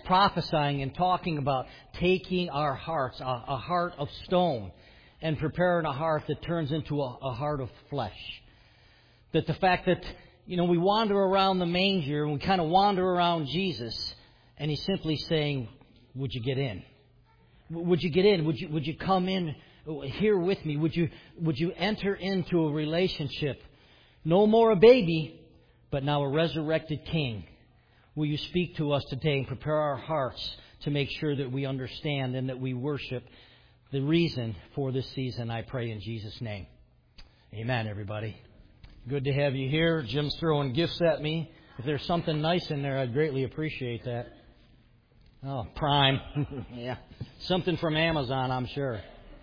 prophesying and talking about taking our hearts, a heart of stone, and preparing a heart that turns into a heart of flesh. That the fact that, we wander around the manger and we kind of wander around Jesus, and He's simply saying, would you get in? Would you get in? Would you come in here with me? Would you enter into a relationship? No more a baby, but now a resurrected King. Will you speak to us today and prepare our hearts to make sure that we understand and that we worship the reason for this season, I pray in Jesus' name. Amen, everybody. Good to have you here. Jim's throwing gifts at me. If there's something nice in there, I'd greatly appreciate that. Oh, Prime. Yeah. Something from Amazon, I'm sure.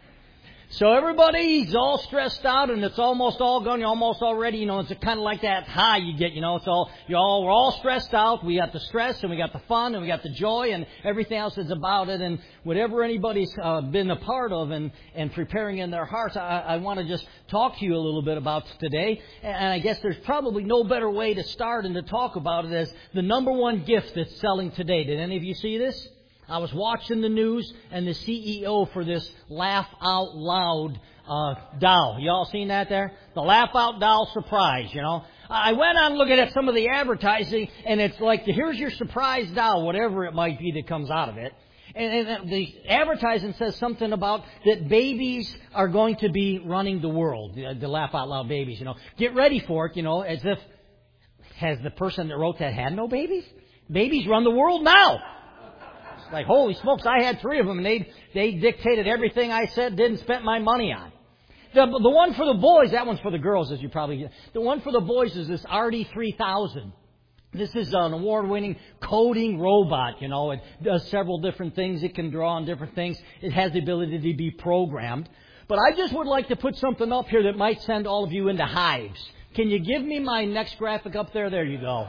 So everybody's all stressed out and it's almost all gone. You're almost all ready. It's kind of like that high you get. We're all stressed out. We got the stress and we got the fun and we got the joy and everything else that's about it. And whatever anybody's been a part of and preparing in their hearts, I want to just talk to you a little bit about today. And I guess there's probably no better way to start and to talk about it as the number one gift that's selling today. Did any of you see this? I was watching the news, and the CEO for this Laugh Out Loud doll. You all seen that there? The Laugh Out Doll surprise, I went on looking at some of the advertising, and it's like, here's your surprise doll, whatever it might be that comes out of it. And the advertising says something about that babies are going to be running the world, the Laugh Out Loud babies, Get ready for it, as if, has the person that wrote that had no babies? Babies run the world now. Like, holy smokes, I had 3 of them, and they dictated everything I said, did, and spent my money on. The one for the boys, that one's for the girls, as you probably get. The one for the boys is this RD3000. This is an award-winning coding robot, It does several different things. It can draw on different things. It has the ability to be programmed. But I just would like to put something up here that might send all of you into hives. Can you give me my next graphic up there? There you go.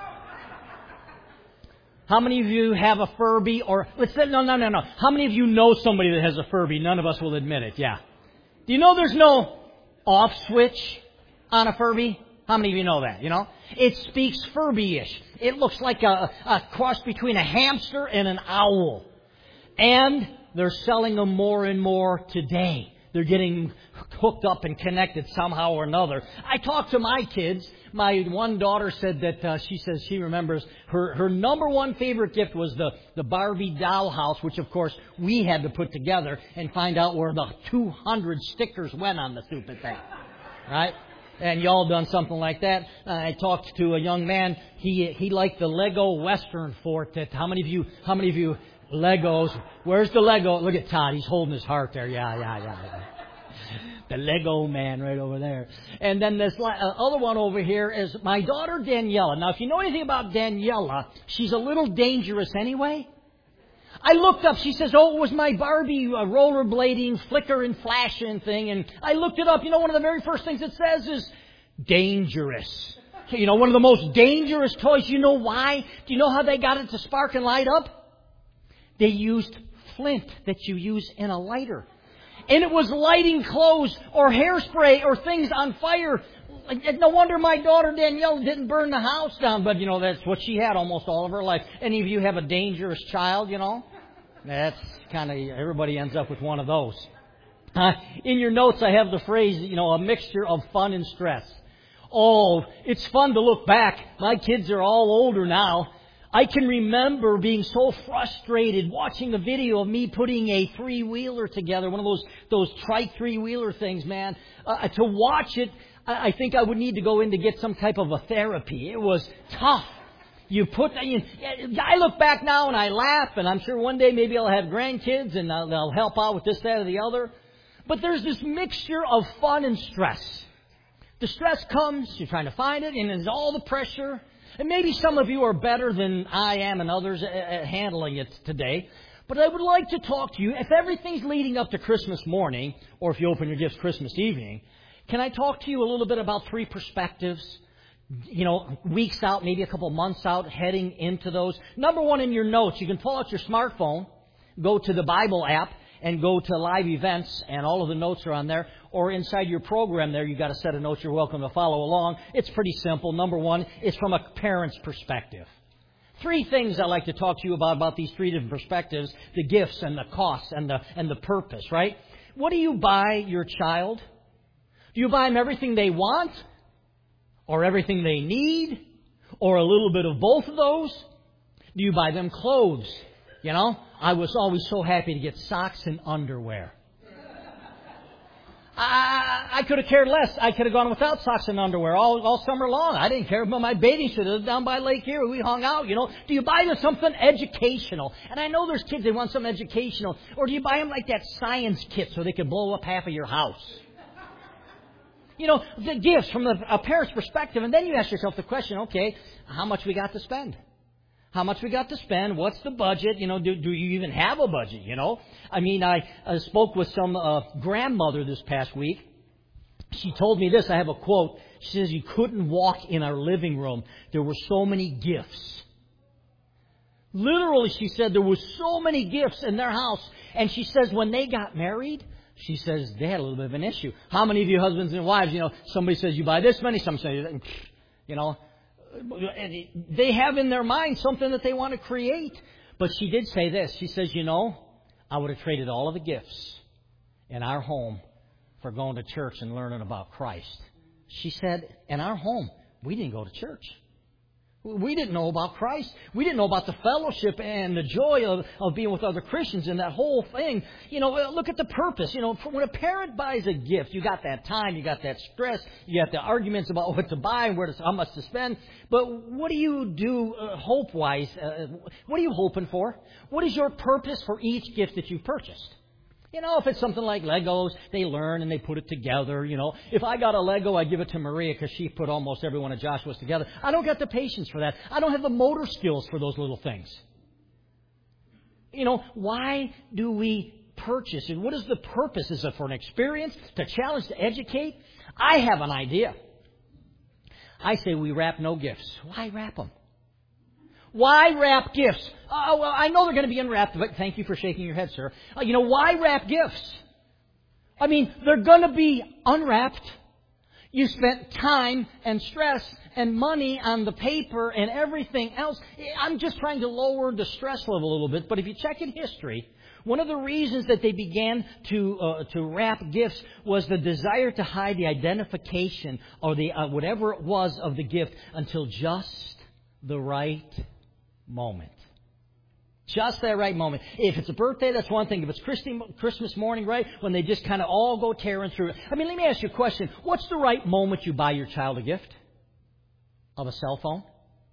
How many of you have a Furby? Or let's say, no. How many of you know somebody that has a Furby? None of us will admit it. Yeah. Do you know there's no off switch on a Furby? How many of you know that? It speaks Furby-ish. It looks like a cross between a hamster and an owl. And they're selling them more and more today. They're getting hooked up and connected somehow or another. I talked to my kids. My one daughter said that she says she remembers her number one favorite gift was the Barbie dollhouse, which, of course, we had to put together and find out where the 200 stickers went on the stupid thing. Right? And y'all done something like that. I talked to a young man. He liked the Lego Western Fort. How many of you Legos? Where's the Lego? Look at Todd. He's holding his heart there. Yeah. The Lego man right over there. And then this other one over here is my daughter Daniela. Now, if you know anything about Daniela, she's a little dangerous anyway. I looked up. She says, it was my Barbie rollerblading, flicker and flashing thing. And I looked it up. One of the very first things it says is dangerous. One of the most dangerous toys. You know why? Do you know how they got it to spark and light up? They used flint that you use in a lighter. And it was lighting clothes or hairspray or things on fire. No wonder my daughter Danielle didn't burn the house down. But, that's what she had almost all of her life. Any of you have a dangerous child, That's kind of, everybody ends up with one of those. In your notes, I have the phrase, a mixture of fun and stress. Oh, it's fun to look back. My kids are all older now. I can remember being so frustrated watching a video of me putting a 3-wheeler together, one of those trike 3-wheeler things, man. To watch it, I think I would need to go in to get some type of a therapy. It was tough. I look back now and I laugh, and I'm sure one day maybe I'll have grandkids and they'll help out with this, that, or the other. But there's this mixture of fun and stress. The stress comes, you're trying to find it, and there's all the pressure. And maybe some of you are better than I am and others at handling it today. But I would like to talk to you, if everything's leading up to Christmas morning, or if you open your gifts Christmas evening, can I talk to you a little bit about 3 perspectives? Weeks out, maybe a couple months out, heading into those. Number 1, in your notes, you can pull out your smartphone, go to the Bible app, and go to live events, and all of the notes are on there. Or inside your program there, you've got a set of notes. You're welcome to follow along. It's pretty simple. Number 1 is from a parent's perspective. Three things I like to talk to you about these three different perspectives: the gifts and the costs and the purpose, right? What do you buy your child? Do you buy them everything they want? Or everything they need? Or a little bit of both of those? Do you buy them clothes? You know, I was always so happy to get socks and underwear. I could have cared less. I could have gone without socks and underwear all summer long. I didn't care. But my bathing suit was down by Lake Erie. We hung out, you know. Do you buy them something educational? And I know there's kids, they want something educational. Or do you buy them like that science kit so they could blow up half of your house? You know, the gifts from a parent's perspective. And then you ask yourself the question, okay, how much we got to spend? How much we got to spend? What's the budget? You know, do you even have a budget, you know? I mean, I spoke with some grandmother this past week. She told me this. I have a quote. She says, you couldn't walk in our living room. There were so many gifts. Literally, she said, there were so many gifts in their house. And she says, when they got married, she says, they had a little bit of an issue. How many of you husbands and wives, you know, somebody says you buy this many, some say, you know, they have in their mind something that they want to create. But she did say this. She says, you know, I would have traded all of the gifts in our home for going to church and learning about Christ. She said, in our home, we didn't go to church. We didn't know about Christ. We didn't know about the fellowship and the joy of being with other Christians and that whole thing. You know, look at the purpose. You know, when a parent buys a gift, you got that time, you got that stress, you got the arguments about what to buy and how much to spend. But what do you do hope-wise? What are you hoping for? What is your purpose for each gift that you've purchased? You know, if it's something like Legos, they learn and they put it together, you know. If I got a Lego, I give it to Maria because she put almost every one of Joshua's together. I don't got the patience for that. I don't have the motor skills for those little things. You know, why do we purchase? And what is the purpose? Is it for an experience, to challenge, to educate? I have an idea. I say we wrap no gifts. Why wrap them? Why wrap gifts? Oh, well, I know they're going to be unwrapped, but thank you for shaking your head, sir. You know, why wrap gifts? I mean, they're going to be unwrapped. You spent time and stress and money on the paper and everything else. I'm just trying to lower the stress level a little bit, but if you check in history, one of the reasons that they began to wrap gifts was the desire to hide the identification or the whatever it was of the gift until just the right moment. Just that right moment. If it's a birthday, that's one thing. If it's Christmas morning, right, when they just kind of all go tearing through it. I mean, let me ask you a question. What's the right moment you buy your child a gift? Of a cell phone?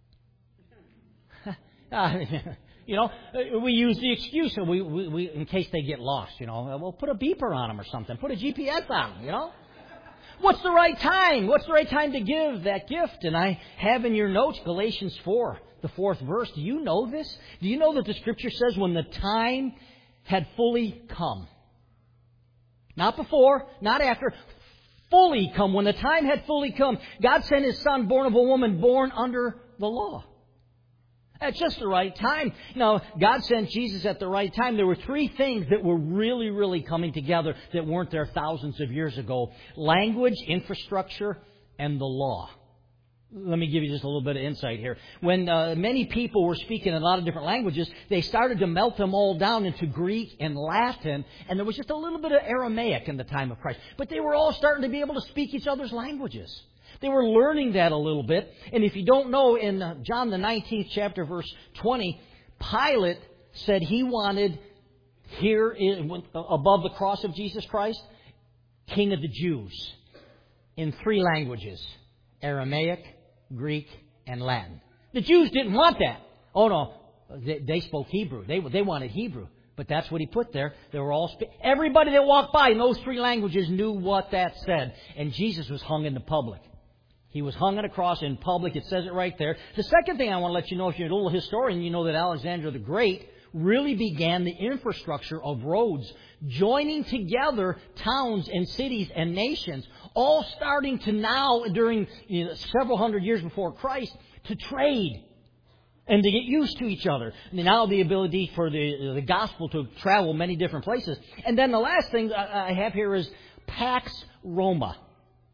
You know, we use the excuse, we in case they get lost, you know. We'll put a beeper on them or something. Put a GPS on them, you know. What's the right time? What's the right time to give that gift? And I have in your notes Galatians 4, the 4th verse. Do you know this? Do you know that the Scripture says when the time had fully come? Not before, not after. Fully come. When the time had fully come, God sent His Son, born of a woman, born under the law. At just the right time. Now, God sent Jesus at the right time. There were three things that were really, really coming together that weren't there thousands of years ago. Language, infrastructure, and the law. Let me give you just a little bit of insight here. When many people were speaking in a lot of different languages, they started to melt them all down into Greek and Latin, and there was just a little bit of Aramaic in the time of Christ. But they were all starting to be able to speak each other's languages. They were learning that a little bit. And if you don't know, in John the 19th chapter, verse 20, Pilate said he wanted here above the cross of Jesus Christ, King of the Jews, in three languages: Aramaic, Greek, and Latin. The Jews didn't want that. Oh no, they spoke Hebrew. They wanted Hebrew. But that's what he put there. They were all everybody that walked by in those three languages knew what that said. And Jesus was hung in the public. He was hung on a cross in public. It says it right there. The second thing I want to let you know, if you're a little historian, you know that Alexander the Great really began the infrastructure of roads, joining together towns and cities and nations, all starting to now, during several hundred years before Christ, to trade and to get used to each other. And now the ability for the gospel to travel many different places. And then the last thing I have here is Pax Roma.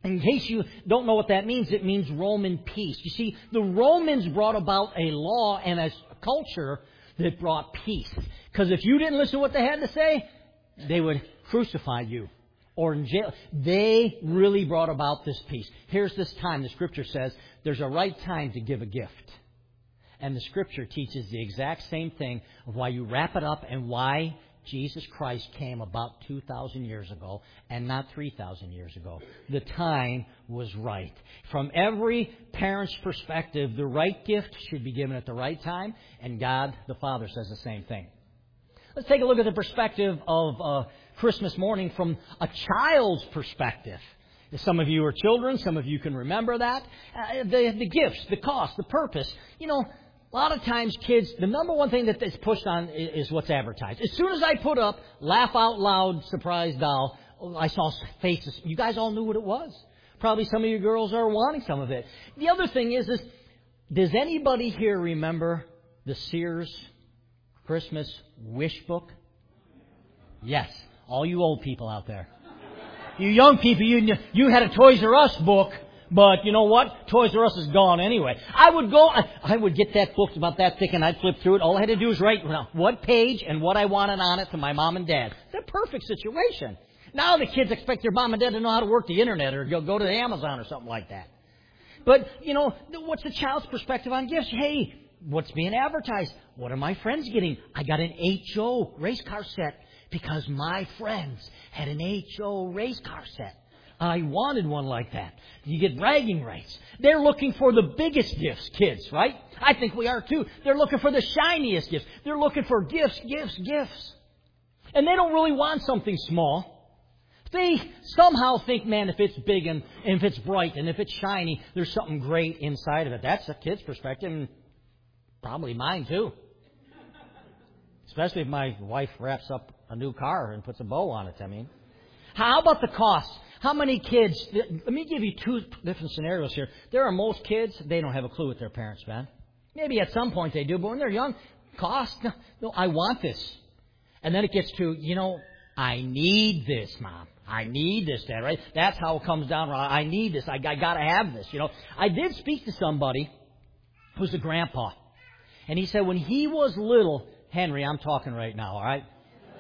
In case you don't know what that means, it means Roman peace. You see, the Romans brought about a law and a culture that brought peace. Because if you didn't listen to what they had to say, they would crucify you or in jail. They really brought about this peace. Here's this time. The Scripture says there's a right time to give a gift. And the Scripture teaches the exact same thing of why you wrap it up and why Jesus Christ came about 2,000 years ago and not 3,000 years ago. The time was right. From every parent's perspective, the right gift should be given at the right time, and God the Father says the same thing. Let's take a look at the perspective of Christmas morning from a child's perspective. Some of you are children. Some of you can remember that. The gifts, the cost, the purpose. You know, a lot of times kids, the number one thing that is pushed on is what's advertised. As soon as I put up laugh out loud surprise doll, I saw faces. You guys all knew what it was. Probably some of you girls are wanting some of it. The other thing is does anybody here remember the Sears Christmas wish book? Yes. All you old people out there. You young people, you had a Toys R Us book. But you know what? Toys R Us is gone anyway. I would get that book about that thick and I'd flip through it. All I had to do was write what page and what I wanted on it to my mom and dad. It's a perfect situation. Now the kids expect their mom and dad to know how to work the internet or go to Amazon or something like that. But, you know, what's the child's perspective on gifts? Hey, what's being advertised? What are my friends getting? I got an HO race car set because my friends had an HO race car set. I wanted one like that. You get bragging rights. They're looking for the biggest gifts, kids, right? I think we are too. They're looking for the shiniest gifts. They're looking for gifts. And they don't really want something small. They somehow think, man, if it's big and if it's bright and if it's shiny, there's something great inside of it. That's a kid's perspective, and probably mine too. Especially if my wife wraps up a new car and puts a bow on it, I mean. How about the cost? How many kids, let me give you two different scenarios here. There are most kids, they don't have a clue what their parents spend. Maybe at some point they do, but when they're young, cost, no, I want this. And then it gets to, you know, I need this, Mom. I need this, Dad, right? That's how it comes down. I need this. I got to have this, you know. I did speak to somebody who's a grandpa. And he said when he was little, Henry, I'm talking right now, all right?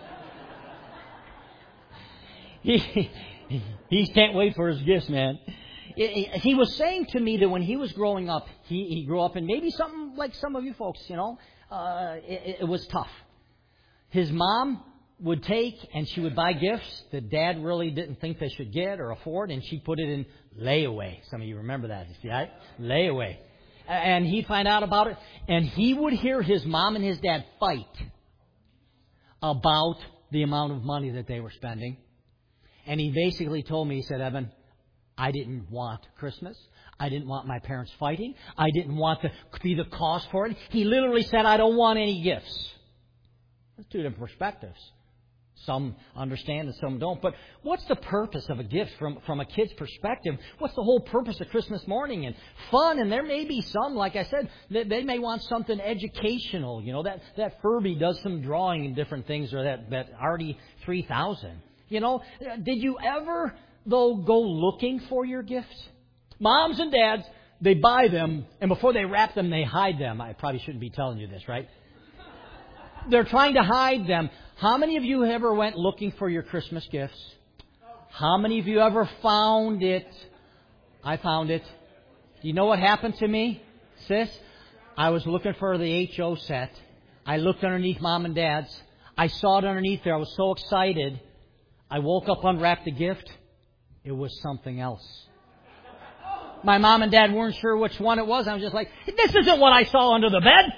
He can't wait for his gifts, man. He was saying to me that when he was growing up, he grew up in maybe something like some of you folks, you know. It was tough. His mom would take and she would buy gifts that Dad really didn't think they should get or afford, and she'd put it in layaway. Some of you remember that, right? Layaway. And he'd find out about it, and he would hear his mom and his dad fight about the amount of money that they were spending. And he basically told me, he said, Evan, I didn't want Christmas. I didn't want my parents fighting. I didn't want to be the cause for it. He literally said, I don't want any gifts. That's two different perspectives. Some understand and some don't. But what's the purpose of a gift from a kid's perspective? What's the whole purpose of Christmas morning? And fun, and there may be some, like I said, they may want something educational. You know, that Furby does some drawing and different things, or that Artie 3000. You know, did you ever, though, go looking for your gifts? Moms and dads, they buy them, and before they wrap them, they hide them. I probably shouldn't be telling you this, right? They're trying to hide them. How many of you ever went looking for your Christmas gifts? How many of you ever found it? I found it. Do you know what happened to me, sis? I was looking for the HO set. I looked underneath Mom and Dad's. I saw it underneath there. I was so excited. I woke up, unwrapped the gift. It was something else. My mom and dad weren't sure which one it was. I was just like, this isn't what I saw under the bed.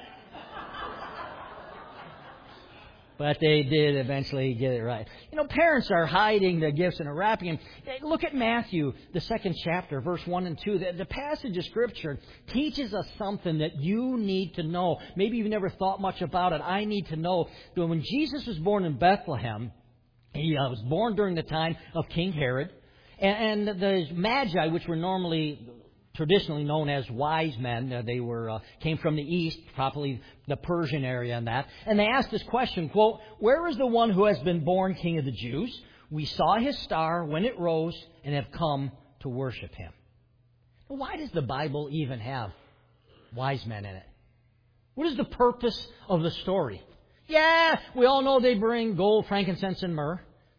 But they did eventually get it right. You know, parents are hiding the gifts and wrapping them. Look at Matthew, the 2nd chapter, verse 1 and 2. The passage of Scripture teaches us something that you need to know. Maybe you've never thought much about it. I need to know that when Jesus was born in Bethlehem, he was born during the time of King Herod. And the Magi, which were traditionally known as wise men, they came from the east, probably the Persian area and that. And they asked this question, quote, where is the one who has been born King of the Jews? We saw his star when it rose and have come to worship Him. Why does the Bible even have wise men in it? What is the purpose of the story? Yeah, we all know they bring gold, frankincense, and myrrh.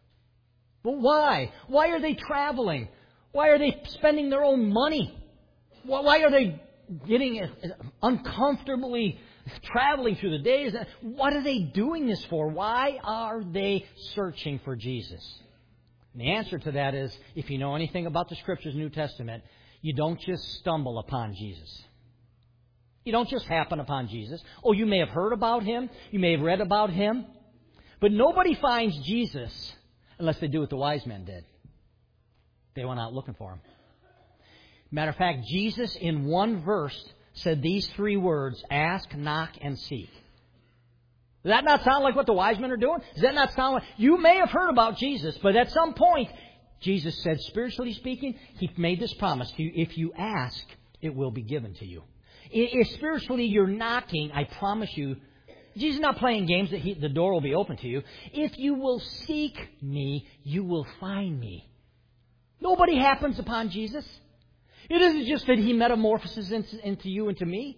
But why? Why are they traveling? Why are they spending their own money? Why are they getting uncomfortably traveling through the days? What are they doing this for? Why are they searching for Jesus? And the answer to that is, if you know anything about the Scriptures, New Testament, you don't just stumble upon Jesus. You don't just happen upon Jesus. Oh, you may have heard about Him. You may have read about Him. But nobody finds Jesus unless they do what the wise men did. They went out looking for Him. Matter of fact, Jesus in one verse said these three words: ask, knock, and seek. Does that not sound like what the wise men are doing? Does that not sound like... You may have heard about Jesus, but at some point, Jesus said, spiritually speaking, He made this promise to you: if you ask, it will be given to you. If spiritually you're knocking, I promise you, Jesus is not playing games that the door will be open to you. If you will seek Me, you will find Me. Nobody happens upon Jesus. It isn't just that He metamorphoses into you and to me.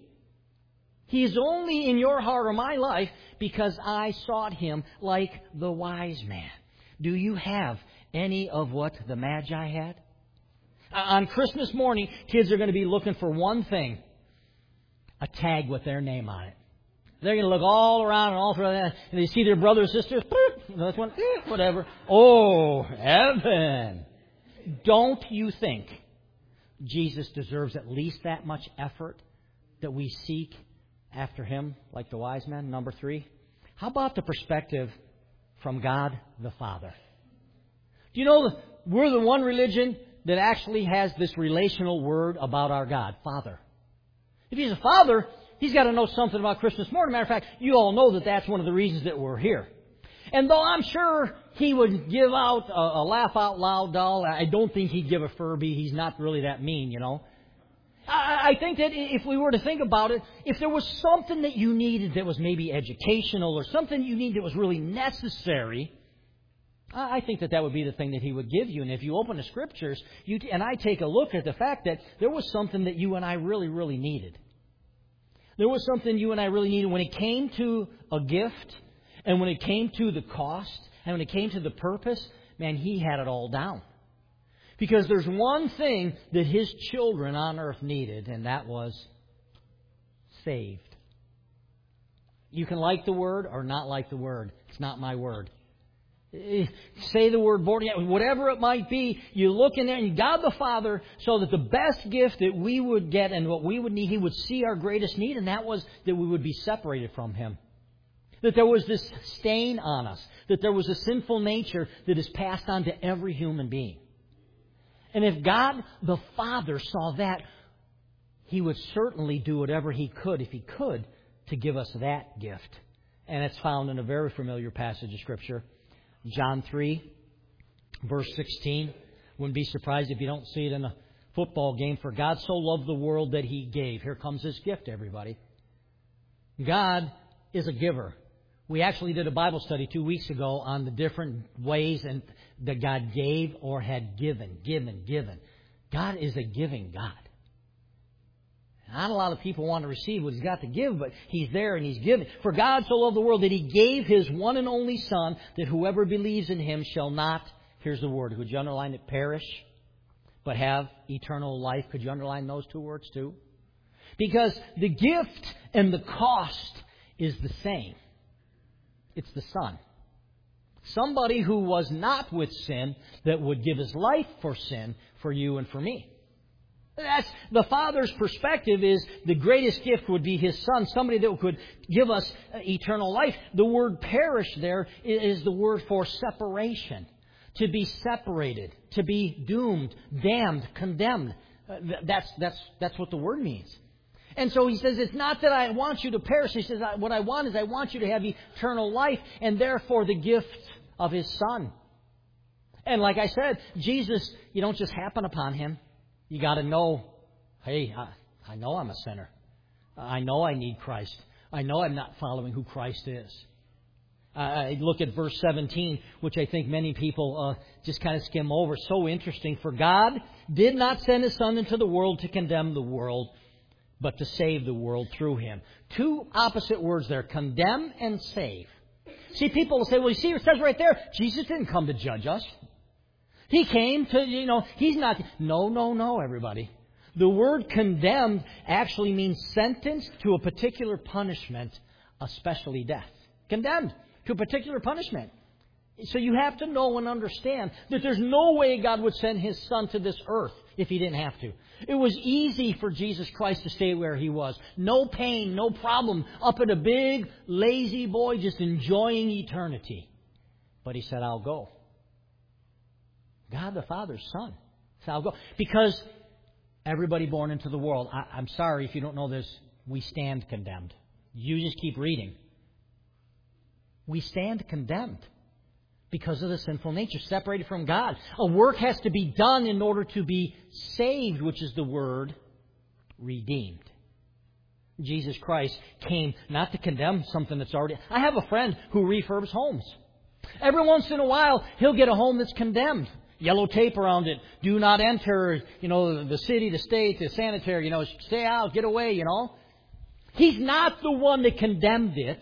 He is only in your heart or my life because I sought Him like the wise man. Do you have any of what the Magi had? On Christmas morning, kids are going to be looking for one thing: a tag with their name on it. They're going to look all around and all through that, and they see their brothers and sisters. That's one, whatever. Oh, heaven! Don't you think Jesus deserves at least that much effort that we seek after Him like the wise men? Number 3, how about the perspective from God the Father? Do you know we're the one religion that actually has this relational word about our God, Father? If He's a Father, He's got to know something about Christmas morning. Matter of fact, you all know that that's one of the reasons that we're here. And though I'm sure He would give out a laugh-out-loud doll, I don't think He'd give a Furby. He's not really that mean, you know. I think that if we were to think about it, if there was something that you needed that was maybe educational or something you needed that was really necessary, I think that would be the thing that He would give you. And if you open the Scriptures, and I take a look at the fact that there was something that you and I really, really needed. There was something you and I really needed when it came to a gift, and when it came to the cost, and when it came to the purpose. Man, He had it all down. Because there's one thing that His children on earth needed, and that was saved. You can like the word or not like the word. It's not my word. Say the word born, whatever it might be, you look in there and God the Father, so that the best gift that we would get and what we would need, He would see our greatest need, and that was that we would be separated from Him. That there was this stain on us. That there was a sinful nature that is passed on to every human being. And if God the Father saw that, He would certainly do whatever He could, if He could, to give us that gift. And it's found in a very familiar passage of Scripture. John 3, verse 16. Wouldn't be surprised if you don't see it in a football game. For God so loved the world that He gave. Here comes His gift, everybody. God is a giver. We actually did a Bible study 2 weeks ago on the different ways that God gave or had given. God is a giving God. Not a lot of people want to receive what He's got to give, but He's there and He's giving. For God so loved the world that He gave His one and only Son, that whoever believes in Him shall not, here's the word, would you underline it, perish, but have eternal life. Could you underline those two words too? Because the gift and the cost is the same. It's the Son. Somebody who was not with sin, that would give His life for sin, for you and for me. That's the Father's perspective, is the greatest gift would be His Son, somebody that could give us eternal life. The word perish there is the word for separation. To be separated, to be doomed, damned, condemned. That's what the word means. And so He says, it's not that I want you to perish. He says, what I want is I want you to have eternal life, and therefore the gift of His Son. And like I said, Jesus, you don't just happen upon Him. You got to know, hey, I know I'm a sinner. I know I need Christ. I know I'm not following who Christ is. I look at verse 17, which I think many people just kind of skim over. So interesting. For God did not send His Son into the world to condemn the world, but to save the world through Him. Two opposite words there, condemn and save. See, people will say, well, you see, it says right there, Jesus didn't come to judge us. He came to, He's not. No, everybody. The word condemned actually means sentenced to a particular punishment, especially death. Condemned to a particular punishment. So you have to know and understand that there's no way God would send His Son to this earth if He didn't have to. It was easy for Jesus Christ to stay where He was. No pain, no problem. Up at a big, lazy boy just enjoying eternity. But He said, I'll go. God the Father's Son said, I'll go. Because everybody born into the world, I'm sorry if you don't know this, we stand condemned. You just keep reading. We stand condemned because of the sinful nature, separated from God. A work has to be done in order to be saved, which is the word redeemed. Jesus Christ came not to condemn something that's already... I have a friend who refurbs homes. Every once in a while, he'll get a home that's condemned. Yellow tape around it. Do not enter, the city, the state, the sanitary, stay out, get away, He's not the one that condemned it.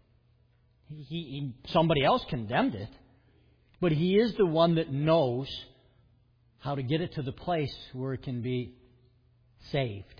Somebody else condemned it. But He is the one that knows how to get it to the place where it can be saved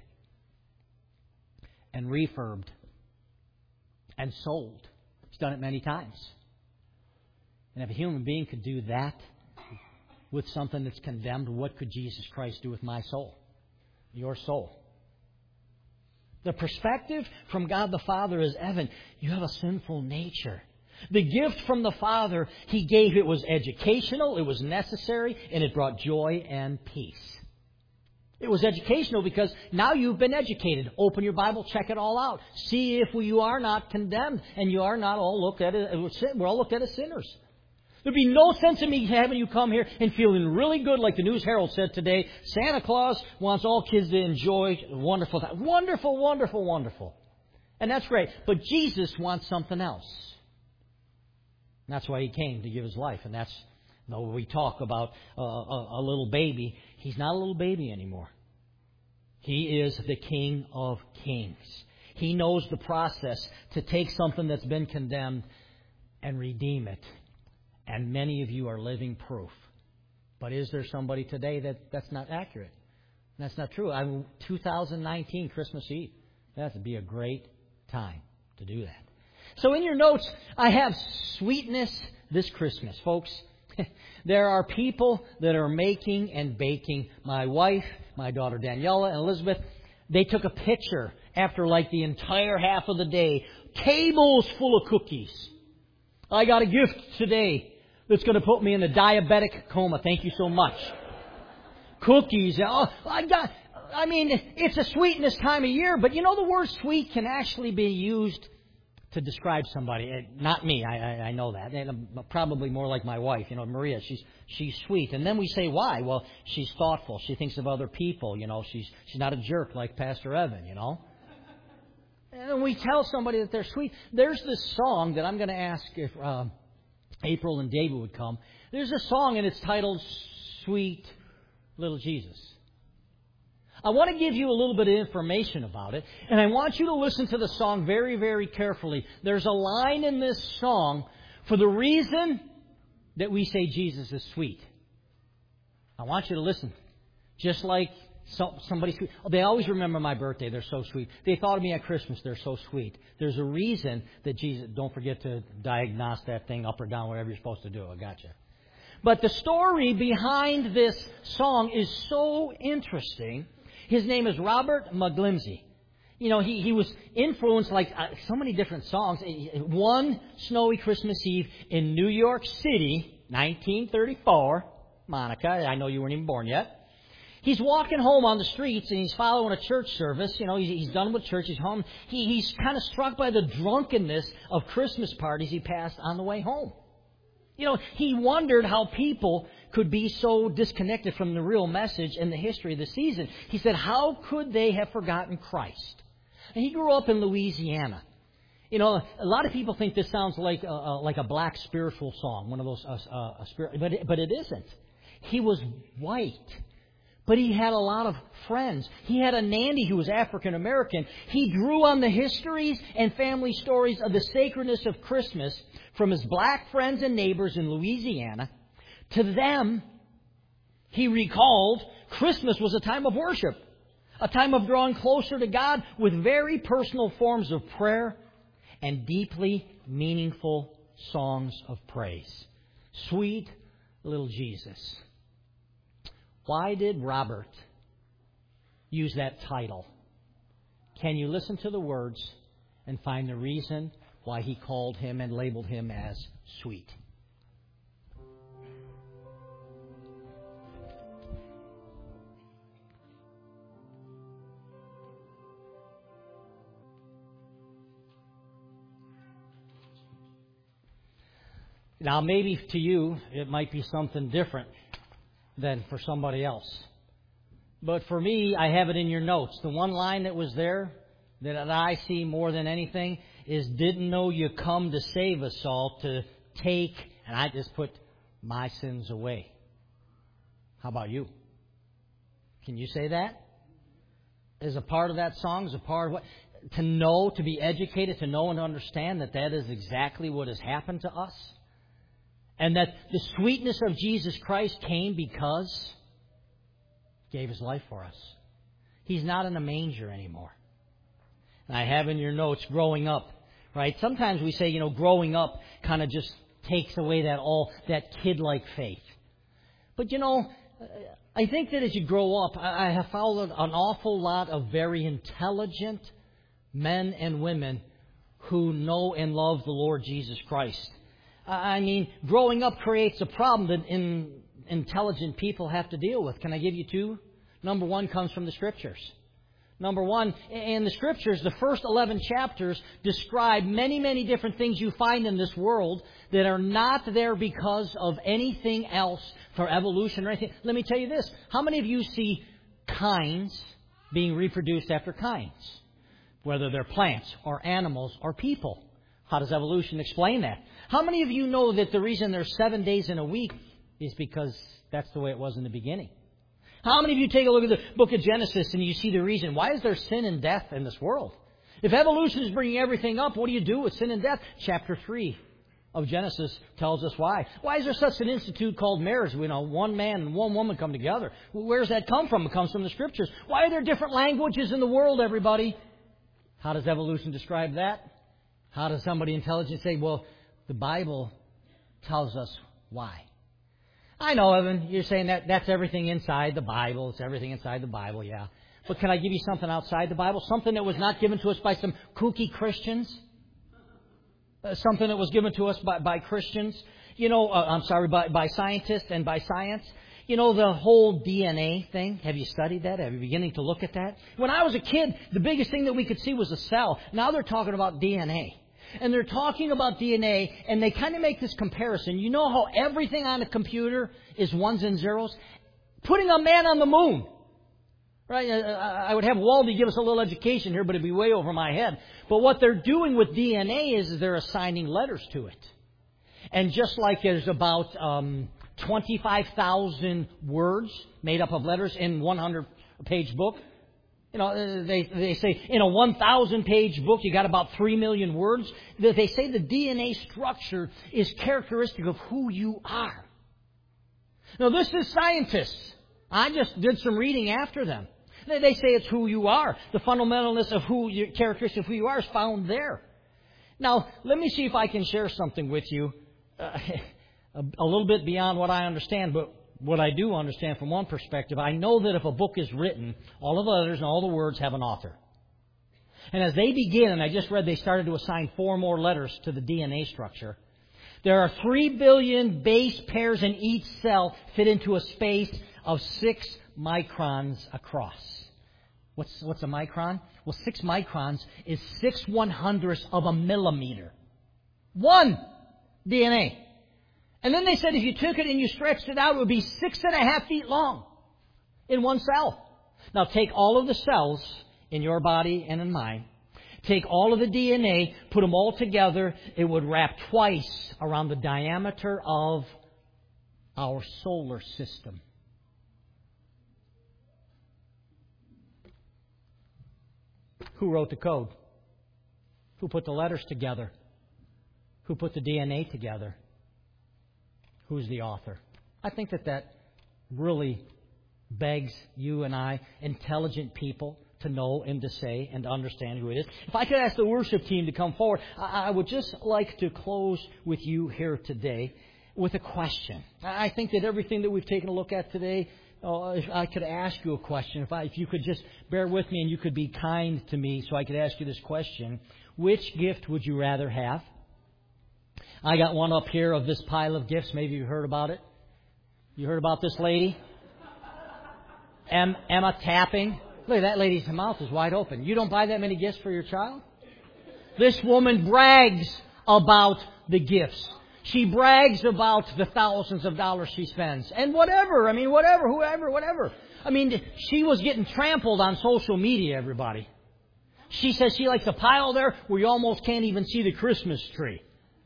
and refurbed and sold. He's done it many times. And if a human being could do that with something that's condemned, what could Jesus Christ do with my soul? Your soul. The perspective from God the Father is, Evan, you have a sinful nature. The gift from the Father He gave, it was educational, it was necessary, and it brought joy and peace. It was educational because now you've been educated. Open your Bible, check it all out. See if you are not condemned and you are not all looked at as, we're all looked at as sinners. There'd be no sense in me having you come here and feeling really good, like the News Herald said today. Santa Claus wants all kids to enjoy wonderful time. Wonderful, wonderful, wonderful. And that's great. But Jesus wants something else. And that's why He came, to give His life. And that's, though we talk about a little baby, He's not a little baby anymore. He is the King of Kings. He knows the process to take something that's been condemned and redeem it. And many of you are living proof. But is there somebody today that's not accurate? That's not true. 2019, Christmas Eve. That would be a great time to do that. So in your notes, I have sweetness this Christmas. Folks, there are people that are making and baking. My wife, my daughter Daniela and Elizabeth, they took a picture after like the entire half of the day. Tables full of cookies. I got a gift today that's going to put me in a diabetic coma. Thank you so much. Cookies. It's a sweetness time of year, but the word sweet can actually be used to describe somebody. Not me, I know that. And probably more like my wife, Maria. She's sweet. And then we say, why? Well, she's thoughtful. She thinks of other people. She's not a jerk like Pastor Evan. And we tell somebody that they're sweet. There's this song that I'm going to ask if April and David would come. There's a song and it's titled Sweet Little Jesus. I want to give you a little bit of information about it, and I want you to listen to the song very, very carefully. There's a line in this song for the reason that we say Jesus is sweet. I want you to listen. Just like somebody sweet. They always remember my birthday. They're so sweet. They thought of me at Christmas. They're so sweet. There's a reason that Jesus... Don't forget to diagnose that thing up or down, whatever you're supposed to do. I got you. But the story behind this song is so interesting. His name is Robert McGlimsey. He was influenced like so many different songs. One snowy Christmas Eve in New York City, 1934. Monica, I know you weren't even born yet. He's walking home on the streets and he's following a church service. He's done with church. He's home. He's kind of struck by the drunkenness of Christmas parties he passed on the way home. He wondered how people could be so disconnected from the real message and the history of the season. He said, how could they have forgotten Christ? And he grew up in Louisiana. You know, a lot of people think this sounds like a black spiritual song, one of those but it isn't. He was white, but he had a lot of friends. He had a nanny who was African American. He drew on the histories and family stories of the sacredness of Christmas from his black friends and neighbors in Louisiana. To them, he recalled Christmas was a time of worship, a time of drawing closer to God with very personal forms of prayer and deeply meaningful songs of praise. Sweet little Jesus. Why did Robert use that title? Can you listen to the words and find the reason why he called him and labeled him as sweet? Now, maybe to you, it might be something different than for somebody else. But for me, I have it in your notes. The one line that was there that I see more than anything is, didn't know you come to save us all, to take, and I just put, my sins away. How about you? Can you say that? As a part of that song, as a part of what? To know, to be educated, to know and understand that that is exactly what has happened to us. And that the sweetness of Jesus Christ came because He gave His life for us. He's not in a manger anymore. And I have in your notes, growing up, right? Sometimes we say, growing up kind of just takes away that kid-like faith. But I think that as you grow up, I have followed an awful lot of very intelligent men and women who know and love the Lord Jesus Christ. I mean, growing up creates a problem that intelligent people have to deal with. Can I give you two? Number one comes from the Scriptures. Number one, in the Scriptures, the first 11 chapters describe many, many different things you find in this world that are not there because of anything else for evolution or anything. Let me tell you this. How many of you see kinds being reproduced after kinds? Whether they're plants or animals or people. How does evolution explain that? How many of you know that the reason there's 7 days in a week is because that's the way it was in the beginning? How many of you take a look at the book of Genesis and you see the reason? Why is there sin and death in this world? If evolution is bringing everything up, what do you do with sin and death? Chapter 3 of Genesis tells us why. Why is there such an institute called marriage? One man and one woman come together. Where does that come from? It comes from the Scriptures. Why are there different languages in the world, everybody? How does evolution describe that? How does somebody intelligent say, well, the Bible tells us why? I know, Evan, you're saying that's everything inside the Bible. It's everything inside the Bible, yeah. But can I give you something outside the Bible? Something that was not given to us by some kooky Christians? Something that was given to us by Christians? By scientists and by science? The whole DNA thing. Have you studied that? Have you beginning to look at that? When I was a kid, the biggest thing that we could see was a cell. Now they're talking about DNA. And they're talking about DNA, and they kind of make this comparison. You know how everything on a computer is ones and zeros? Putting a man on the moon. Right? I would have Waldy give us a little education here, but it'd be way over my head. But what they're doing with DNA is they're assigning letters to it. And just like there's about 25,000 words made up of letters in 100-page book, they say in a 1,000-page book, you got about 3 million words. They say the DNA structure is characteristic of who you are. Now, this is scientists. I just did some reading after them. They say it's who you are. The fundamentalness of characteristic of who you are is found there. Now, let me see if I can share something with you a little bit beyond what I understand, but what I do understand from one perspective, I know that if a book is written, all of the letters and all the words have an author. And as they begin, and I just read they started to assign 4 more letters to the DNA structure, there are 3 billion base pairs in each cell fit into a space of 6 microns across. What's a micron? Well, 6 microns is 6/100ths of a millimeter. One DNA. And then they said if you took it and you stretched it out, it would be 6.5 feet long in one cell. Now take all of the cells in your body and in mine. Take all of the DNA, put them all together, it would wrap twice around the diameter of our solar system. Who wrote the code? Who put the letters together? Who put the DNA together? Who's the author? I think that really begs you and I, intelligent people, to know and to say and to understand who it is. If I could ask the worship team to come forward, I would just like to close with you here today with a question. I think that everything that we've taken a look at today, if I could ask you a question, if you could just bear with me and you could be kind to me so I could ask you this question. Which gift would you rather have? I got one up here of this pile of gifts. Maybe you heard about it. You heard about this lady? Emma Tapping. Look, that lady's mouth is wide open. You don't buy that many gifts for your child? This woman brags about the gifts. She brags about the thousands of dollars she spends. And whatever. Whoever. She was getting trampled on social media, everybody. She says she likes a pile there where you almost can't even see the Christmas tree.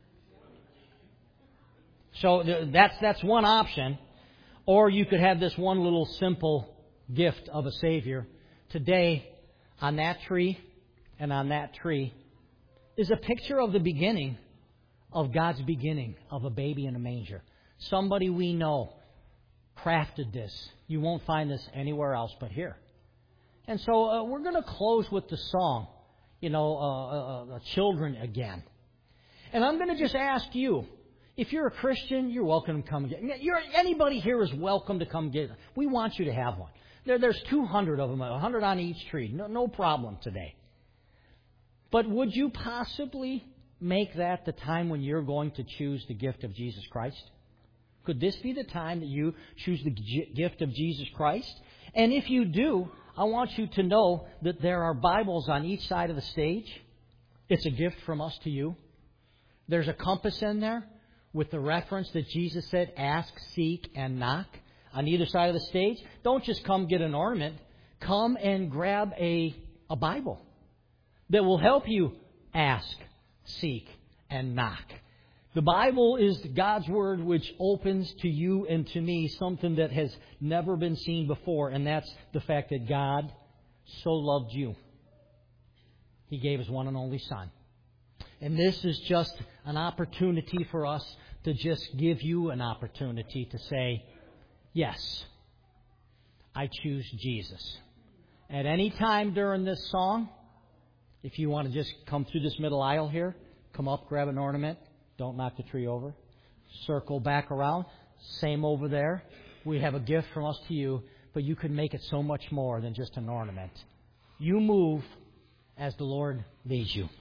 So that's one option. Or you could have this one little simple gift of a Savior. Today, on that tree and on that tree is a picture of the beginning of God's beginning of a baby in a manger. Somebody we know crafted this. You won't find this anywhere else but here. And so we're going to close with the song, Children Again. And I'm going to just ask you, if you're a Christian, you're welcome to come get it. Anybody here is welcome to come get it. We want you to have one. There's 200 of them, 100 on each tree. No problem today. But would you possibly make that the time when you're going to choose the gift of Jesus Christ? Could this be the time that you choose the gift of Jesus Christ? And if you do, I want you to know that there are Bibles on each side of the stage. It's a gift from us to you. There's a compass in there with the reference that Jesus said, ask, seek, and knock. On either side of the stage, don't just come get an ornament. Come and grab a Bible that will help you ask, seek, and knock. The Bible is God's Word which opens to you and to me something that has never been seen before, and that's the fact that God so loved you. He gave His one and only Son. And this is just an opportunity for us to just give you an opportunity to say, yes, I choose Jesus. At any time during this song, if you want to just come through this middle aisle here, come up, grab an ornament. Don't knock the tree over. Circle back around. Same over there. We have a gift from us to you, but you can make it so much more than just an ornament. You move as the Lord leads you.